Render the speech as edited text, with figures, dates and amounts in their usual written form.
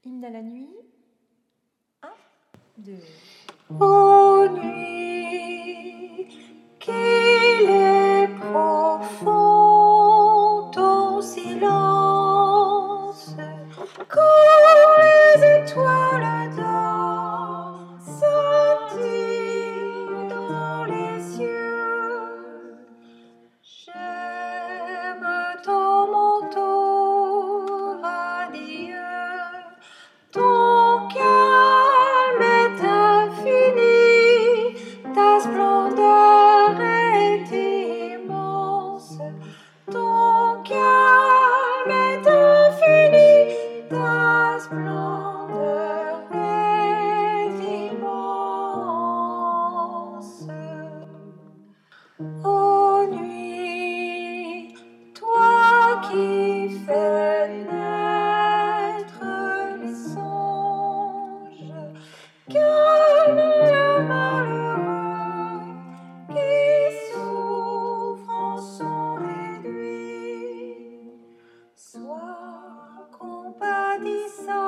Hymne à la nuit. 1, 2. Ô nuit, qu'il est profond ton silence, quand les étoiles d'or scintillent dans les cieux. J'aime ton manteau radieux, ton calme est infini, ta splendeur est immense. Ton calme est infini, ta splendeur est immense. Ô nuit, toi qui fais naître les songes, calme le malheureux qui souffre en son réduit. Sois compatissant